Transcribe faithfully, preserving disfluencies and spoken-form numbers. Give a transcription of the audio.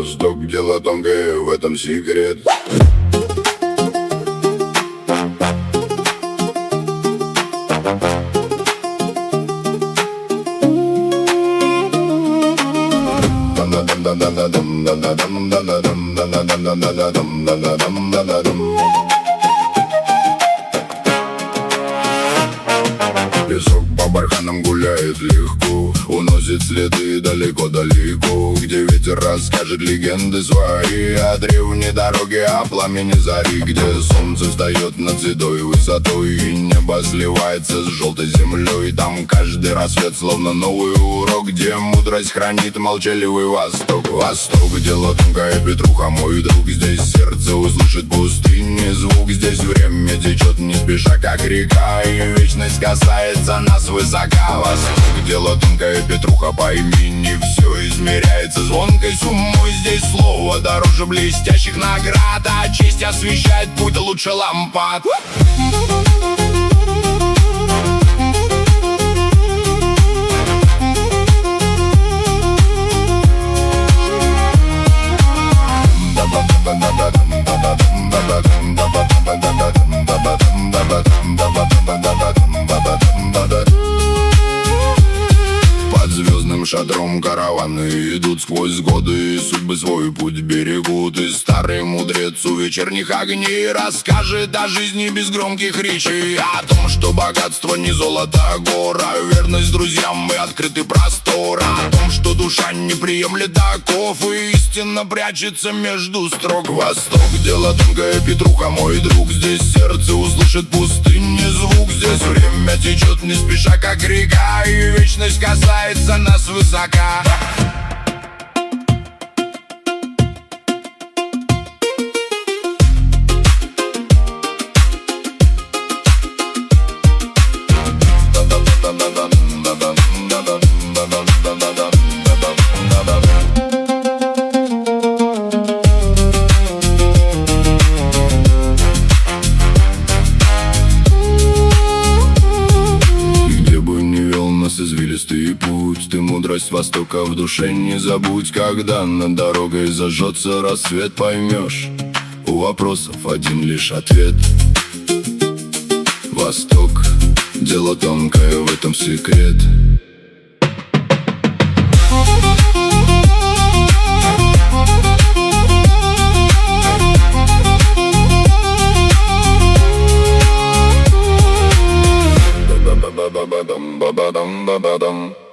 Восток, дело тонкое, в этом секрет. Песок по барханам гуляет легко, уносит следы далеко-далеко, где ветер расскажет легенды свои о древней дороге, о пламени зари, где солнце встает над седой высотой и небо сливается с желтой землей. Там каждый рассвет словно новый урок, где мудрость хранит молчаливый Восток. Восток, дело тонкое, Петруха, мой друг. Здесь сердце услышит пустыни звук, здесь время течет не спеша, как река, и вечность касается нас высока. Восток, дело тонкое, Петруха, пойми, не все измеряется звонкой суммой. Здесь слово дороже блестящих наград, а честь освещает путь лучше лампад. Под звездным шатром караваны идут сквозь годы, и судьбы свой путь берегут. И старый мудрец у вечерних огней расскажет о жизни без громких речей, о том, что богатство не золото, а гора, верность друзьям и открытый простор, о том, что душа не приемлет оков и истинно прячется между строк. Восток, дело тонкое, Петруха, мой друг. Здесь сердце услышит пустыни звук, здесь время течет не спеша, как река, и вечность касается нас высока. Извилистый путь, ты мудрость Востока в душе не забудь. Когда над дорогой зажжется рассвет, поймешь, у вопросов один лишь ответ. Восток, дело тонкое, в этом секрет. Ba-ba-dum, ba-ba-dum.